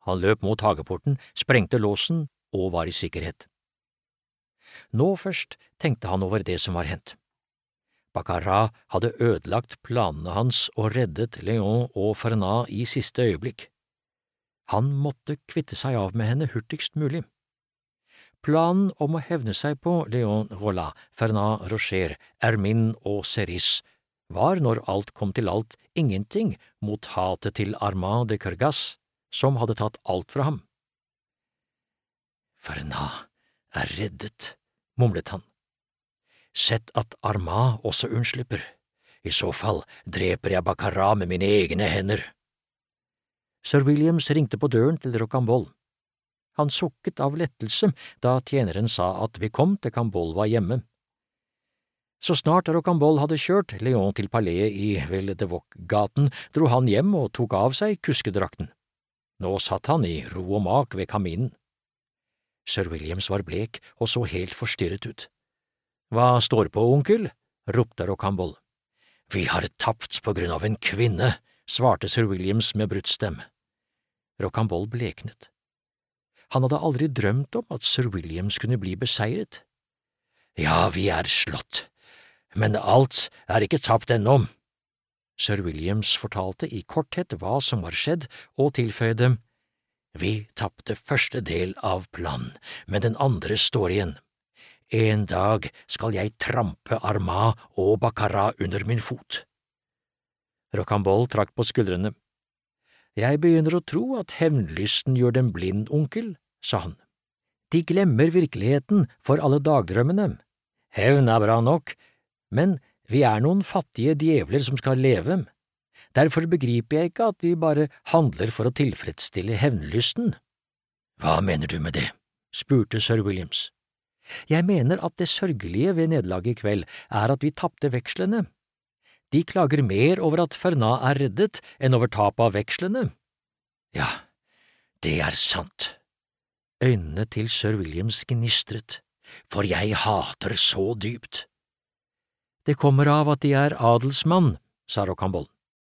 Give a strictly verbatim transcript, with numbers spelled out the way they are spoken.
Han løp mot hageporten, sprengte låsen og var i sikkerhet. Nå først tenkte han over det som var hendt. Baccarat hadde ødelagt planene hans og reddet Léon og Fernand i siste øyeblikk. Han måtte kvitte seg av med henne hurtigst mulig. Planen om å hevne seg på Léon Rolla, Fernand Rocher, Hermine og Cerise var når alt kom til alt ingenting mot hatet til Armand de Kergas, som hadde tatt alt fra ham. Fernand er reddet, mumlet han. Sett at Armand også unnslipper. I så fall dreper jeg Baccarat med mine egne hender. Sir Williams ringte på døren til Rocambole. Han sukket av lettelse da tjeneren sa at vi kom til Cambole var hjemme. Så snart Rocambole hadde kjørt Léon til paleet i Ville-de-Vaux-gaten, dro han hjem og tok av seg kuskedrakten. Nå satt han i ro og mak ved kaminen. Sir Williams var blek og så helt forstyrret ut. Hva står på, onkel? Ropte Rocambole. Vi har tapt på grunn av en kvinne, svarte Sir Williams med brutt stemme. Rocambole bleknet. Han hadde aldri drømt om at Sir Williams kunne bli beseiret. Ja, vi er slått, men alt er ikke tapt ennå. Sir Williams fortalte i korthet hva som var skjedd, og tilføyde, vi tapte første del av planen, men den andre står igjen. En dag skal jeg trampe Armand og Baccarat under min fot. Rocambole trakk på skuldrene. Jeg begynner å tro at hevnlysten gjør dem blind, onkel, sa han. De glemmer virkeligheten for alle dagdrømmene. Hevn er bra nok, men vi er noen fattige djevler som skal leve. Derfor begriper jeg ikke at vi bare handler for å tilfredsstille hevnlysten. Hva mener du med det? Spurte Sir Williams. Jeg mener at det sørgelige ved nederlaget i kveld er at vi tapte vekslene. De klager mer over at Fernand er reddet enn over tap av vekslene. Ja, det er sant. Øynene til Sir Williams gnistret, for jeg hater så dypt. Det kommer av at de er adelsmann, sa Rocambole.